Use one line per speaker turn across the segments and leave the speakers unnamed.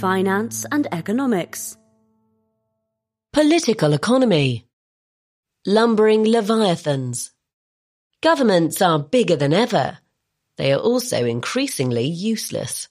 finance and economics.
Political economy. Lumbering leviathans. Governments are bigger than ever. They are also increasingly useless.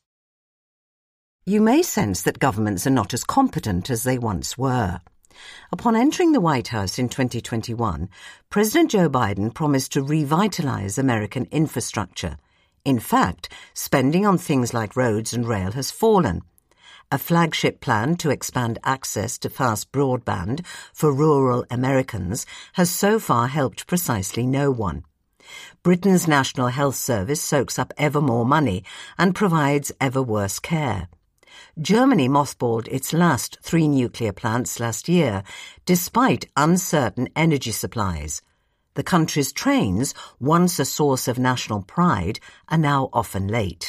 You may sense that governments are not as competent as they once were. Upon entering the White House in 2021, President Joe Biden promised to revitalize American infrastructure. In fact, spending on things like roads and rail has fallen. A flagship plan to expand access to fast broadband for rural Americans has so far helped precisely no one. Britain's National Health Service soaks up ever more money and provides ever worse care. Germany mothballed its last 3 nuclear plants last year, despite uncertain energy supplies. The country's trains, once a source of national pride, are now often late.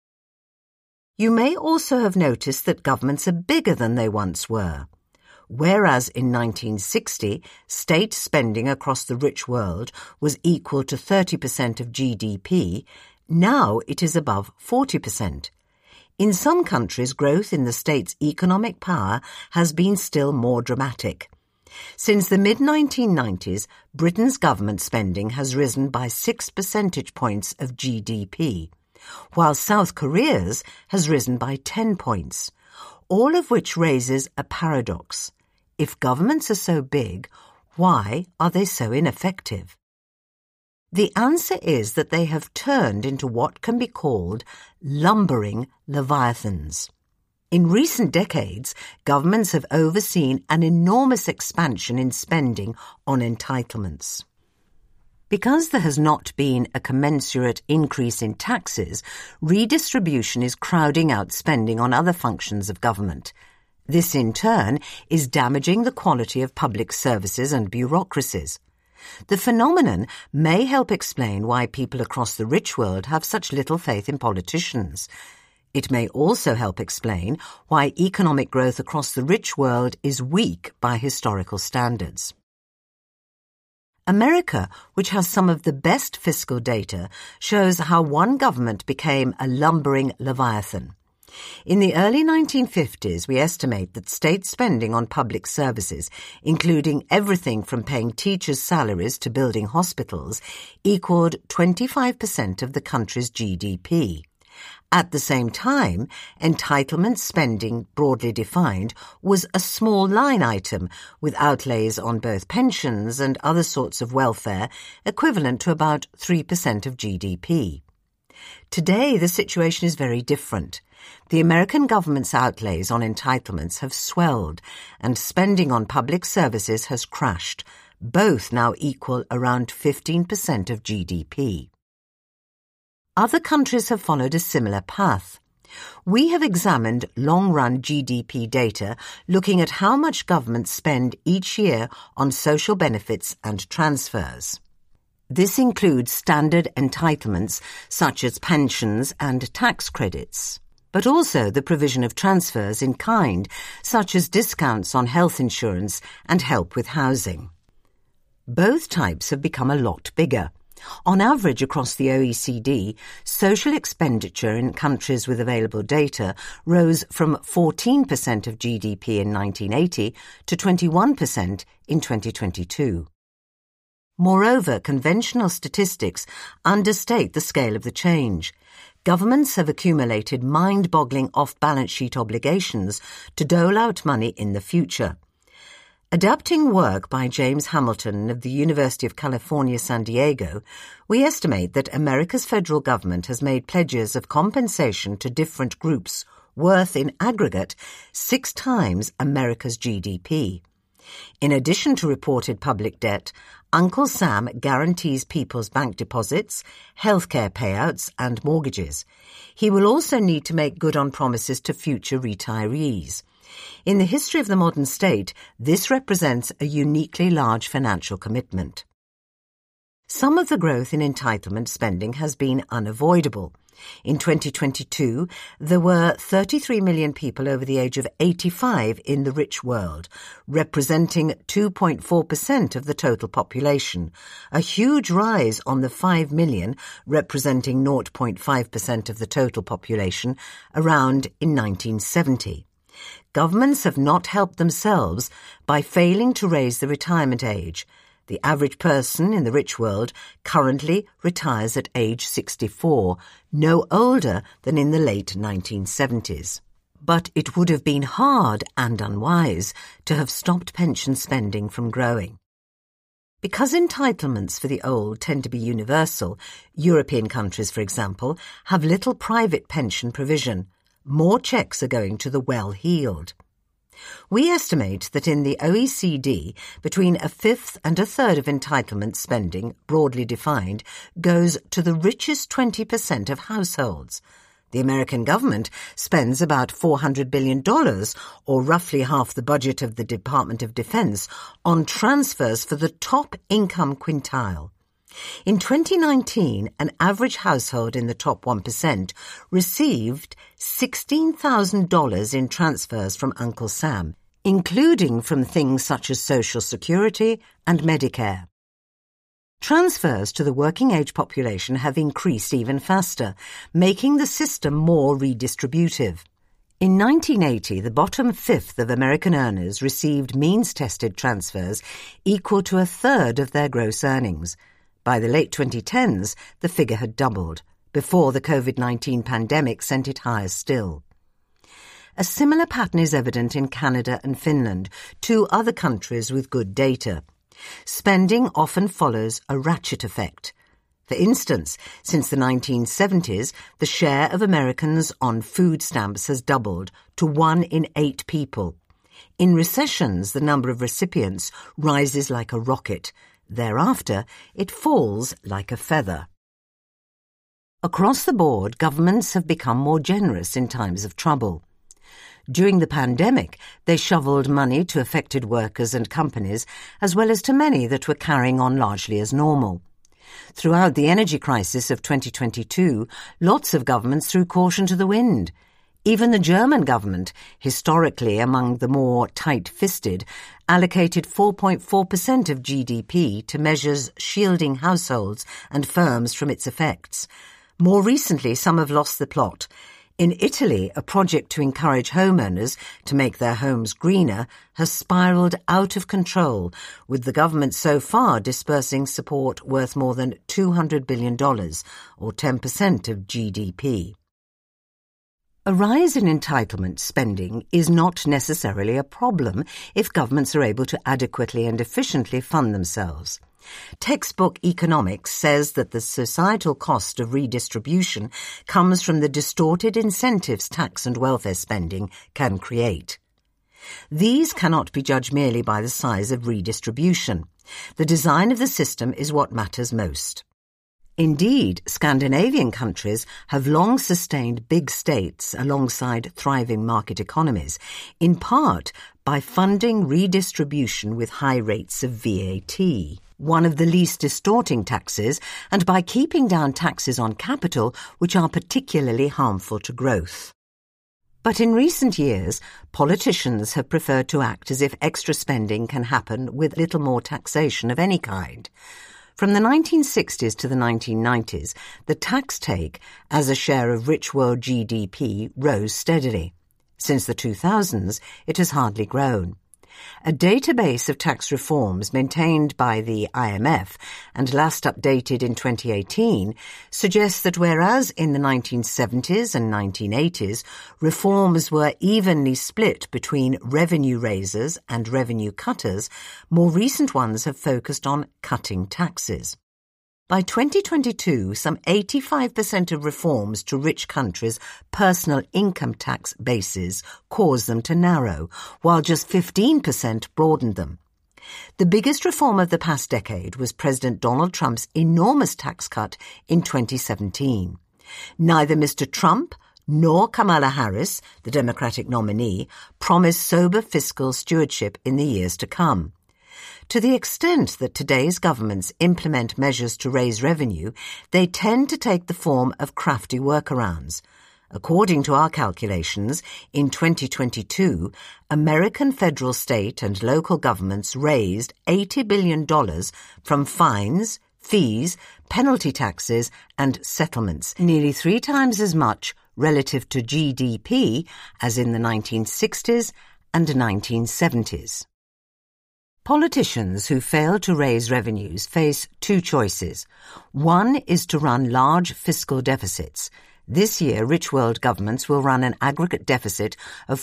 You may also have noticed that governments are bigger than they once were. Whereas in 1960, state spending across the rich world was equal to 30% of GDP, now it is above 40%. In some countries, growth in the state's economic power has been still more dramatic. Since the mid-1990s, Britain's government spending has risen by 6 percentage points of GDP, while South Korea's has risen by 10 points, all of which raises a paradox. If governments are so big, why are they so ineffective? The answer is that they have turned into what can be called lumbering leviathans. In recent decades, governments have overseen an enormous expansion in spending on entitlements. Because there has not been a commensurate increase in taxes, redistribution is crowding out spending on other functions of government. This, in turn, is damaging the quality of public services and bureaucracies. The phenomenon may help explain why people across the rich world have such little faith in politicians. It may also help explain why economic growth across the rich world is weak by historical standards. America, which has some of the best fiscal data, shows how one government became a lumbering leviathan. In the early 1950s, we estimate that state spending on public services, including everything from paying teachers' salaries to building hospitals, equaled 25% of the country's GDP. At the same time, entitlement spending, broadly defined, was a small line item, with outlays on both pensions and other sorts of welfare equivalent to about 3% of GDP. Today, the situation is very different. The American government's outlays on entitlements have swelled, and spending on public services has crashed. Both now equal around 15% of GDP. Other countries have followed a similar path. We have examined long-run GDP data looking at how much governments spend each year on social benefits and transfers. This includes standard entitlements such as pensions and tax credits, but also the provision of transfers in kind, such as discounts on health insurance and help with housing. Both types have become a lot bigger. On average across the OECD, social expenditure in countries with available data rose from 14% of GDP in 1980 to 21% in 2022. Moreover, conventional statistics understate the scale of the change. Governments have accumulated mind-boggling off-balance sheet obligations to dole out money in the future. Adapting work by James Hamilton of the University of California, San Diego, we estimate that America's federal government has made pledges of compensation to different groups worth in aggregate 6 times America's GDP. In addition to reported public debt, Uncle Sam guarantees people's bank deposits, healthcare payouts and mortgages. He will also need to make good on promises to future retirees. In the history of the modern state, this represents a uniquely large financial commitment. Some of the growth in entitlement spending has been unavoidable. In 2022, there were 33 million people over the age of 85 in the rich world, representing 2.4% of the total population, a huge rise on the 5 million, representing 0.5% of the total population, around in 1970. Governments have not helped themselves by failing to raise the retirement age. The average person in the rich world currently retires at age 64, no older than in the late 1970s. But it would have been hard and unwise to have stopped pension spending from growing. Because entitlements for the old tend to be universal, European countries, for example, have little private pension provision. More checks are going to the well-heeled. We estimate that in the OECD, between a fifth and a third of entitlement spending, broadly defined, goes to the richest 20% of households. The American government spends about $400 billion, or roughly half the budget of the Department of Defense, on transfers for the top income quintile. In 2019, an average household in the top 1% received $16,000 in transfers from Uncle Sam, including from things such as Social Security and Medicare. Transfers to the working-age population have increased even faster, making the system more redistributive. In 1980, the bottom fifth of American earners received means-tested transfers equal to a third of their gross earnings. By the late 2010s, the figure had doubled, before the COVID-19 pandemic sent it higher still. A similar pattern is evident in Canada and Finland, two other countries with good data. Spending often follows a ratchet effect. For instance, since the 1970s, the share of Americans on food stamps has doubled to 1 in 8 people. In recessions, the number of recipients rises like a rocket. Thereafter, it falls like a feather. Across the board, governments have become more generous in times of trouble. During the pandemic, they shoveled money to affected workers and companies, as well as to many that were carrying on largely as normal. Throughout the energy crisis of 2022, lots of governments threw caution to the wind. Even the German government, historically among the more tight-fisted, allocated 4.4% of GDP to measures shielding households and firms from its effects. More recently, some have lost the plot. In Italy, a project to encourage homeowners to make their homes greener has spiralled out of control, with the government so far dispersing support worth more than $200 billion, or 10% of GDP. A rise in entitlement spending is not necessarily a problem if governments are able to adequately and efficiently fund themselves. Textbook economics says that the societal cost of redistribution comes from the distorted incentives tax and welfare spending can create. These cannot be judged merely by the size of redistribution. The design of the system is what matters most. Indeed, Scandinavian countries have long sustained big states alongside thriving market economies, in part by funding redistribution with high rates of VAT, one of the least distorting taxes, and by keeping down taxes on capital, which are particularly harmful to growth. But in recent years, politicians have preferred to act as if extra spending can happen with little more taxation of any kind. From the 1960s to the 1990s, the tax take as a share of rich world GDP rose steadily. Since the 2000s, it has hardly grown. A database of tax reforms maintained by the IMF and last updated in 2018 suggests that whereas in the 1970s and 1980s reforms were evenly split between revenue raisers and revenue cutters, more recent ones have focused on cutting taxes. By 2022, some 85% of reforms to rich countries' personal income tax bases caused them to narrow, while just 15% broadened them. The biggest reform of the past decade was President Donald Trump's enormous tax cut in 2017. Neither Mr. Trump nor Kamala Harris, the Democratic nominee, promised sober fiscal stewardship in the years to come. To the extent that today's governments implement measures to raise revenue, they tend to take the form of crafty workarounds. According to our calculations, in 2022, American federal, state and local governments raised $80 billion from fines, fees, penalty taxes and settlements, nearly 3 times as much relative to GDP as in the 1960s and 1970s. Politicians who fail to raise revenues face two choices. One is to run large fiscal deficits. This year, rich world governments will run an aggregate deficit of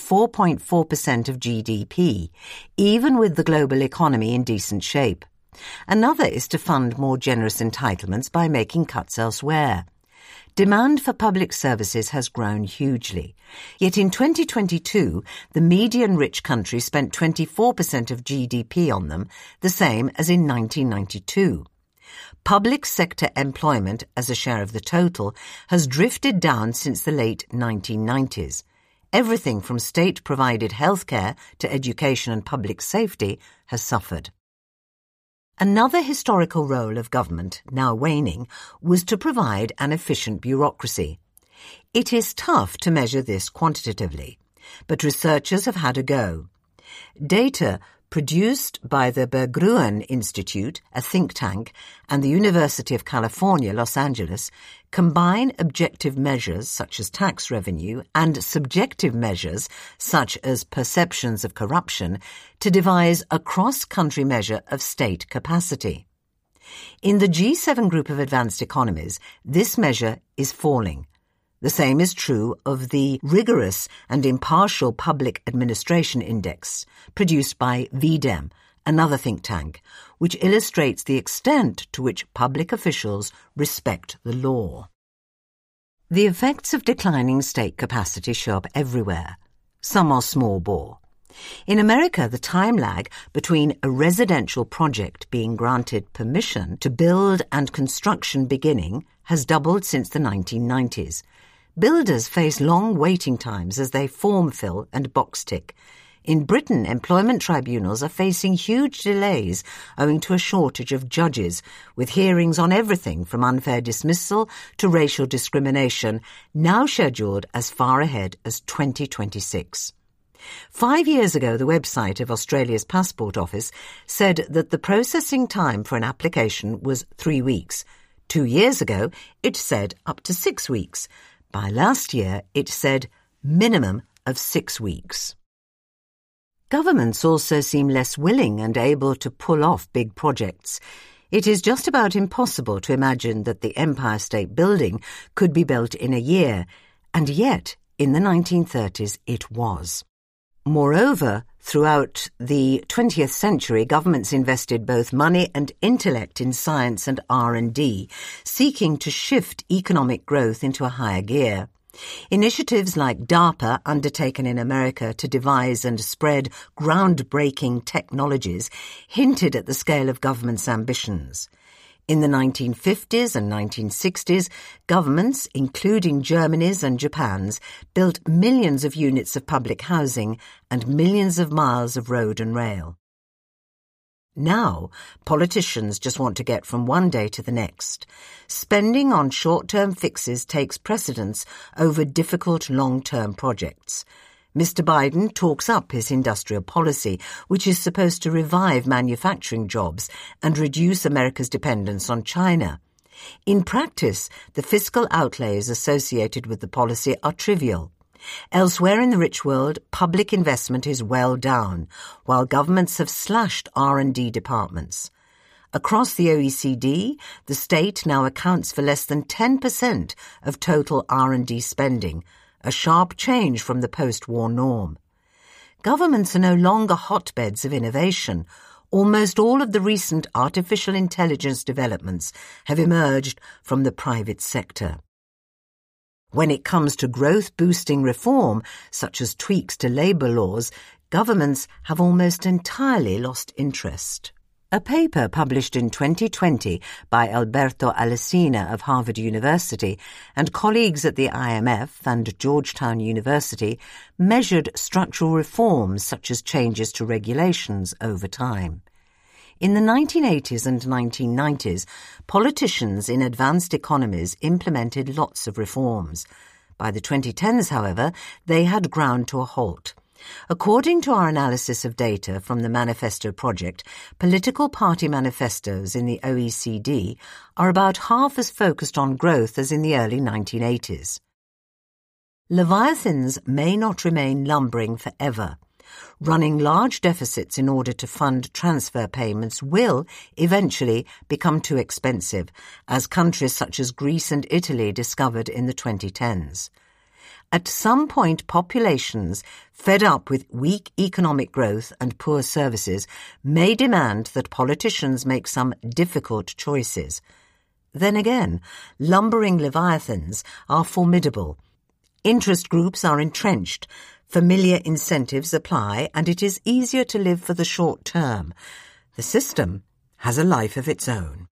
4.4% of GDP, even with the global economy in decent shape. Another is to fund more generous entitlements by making cuts elsewhere. Demand for public services has grown hugely. Yet in 2022, the median rich country spent 24% of GDP on them, the same as in 1992. Public sector employment as a share of the total has drifted down since the late 1990s. Everything from state-provided healthcare to education and public safety has suffered. Another historical role of government, now waning, was to provide an efficient bureaucracy. It is tough to measure this quantitatively, but researchers have had a go. Data produced by the Berggruen Institute, a think tank, and the University of California, Los Angeles, combine objective measures such as tax revenue and subjective measures such as perceptions of corruption to devise a cross-country measure of state capacity. In the G7 group of advanced economies, this measure is falling. The same is true of the rigorous and impartial Public Administration Index, produced by VDEM, another think tank, which illustrates the extent to which public officials respect the law. The effects of declining state capacity show up everywhere. Some are small bore. In America, the time lag between a residential project being granted permission to build and construction beginning has doubled since the 1990s. Builders face long waiting times as they form fill and box tick. In Britain, employment tribunals are facing huge delays owing to a shortage of judges, with hearings on everything from unfair dismissal to racial discrimination now scheduled as far ahead as 2026. 5 years ago, the website of Australia's Passport Office said that the processing time for an application was 3 weeks. 2 years ago, it said up to 6 weeks. By last year, it said minimum of 6 weeks. Governments also seem less willing and able to pull off big projects. It is just about impossible to imagine that the Empire State Building could be built in a year, and yet, in the 1930s, it was. Moreover, throughout the 20th century, governments invested both money and intellect in science and R&D, seeking to shift economic growth into a higher gear. Initiatives like DARPA, undertaken in America to devise and spread groundbreaking technologies, hinted at the scale of government's ambitions. In the 1950s and 1960s, governments, including Germany's and Japan's, built millions of units of public housing and millions of miles of road and rail. Now, politicians just want to get from one day to the next. Spending on short-term fixes takes precedence over difficult long-term projects. Mr. Biden talks up his industrial policy, which is supposed to revive manufacturing jobs and reduce America's dependence on China. In practice, the fiscal outlays associated with the policy are trivial. Elsewhere in the rich world, public investment is well down, while governments have slashed R&D departments. Across the OECD, the state now accounts for less than 10% of total R&D spending, a sharp change from the post-war norm. Governments are no longer hotbeds of innovation. Almost all of the recent artificial intelligence developments have emerged from the private sector. When it comes to growth-boosting reform, such as tweaks to labour laws, governments have almost entirely lost interest. A paper published in 2020 by Alberto Alesina of Harvard University and colleagues at the IMF and Georgetown University measured structural reforms such as changes to regulations over time. In the 1980s and 1990s, politicians in advanced economies implemented lots of reforms. By the 2010s, however, they had ground to a halt. According to our analysis of data from the Manifesto Project, political party manifestos in the OECD are about half as focused on growth as in the early 1980s. Leviathans may not remain lumbering forever. Running large deficits in order to fund transfer payments will eventually become too expensive, as countries such as Greece and Italy discovered in the 2010s. At some point, populations, fed up with weak economic growth and poor services, may demand that politicians make some difficult choices. Then again, lumbering leviathans are formidable. Interest groups are entrenched, familiar incentives apply, and it is easier to live for the short term. The system has a life of its own.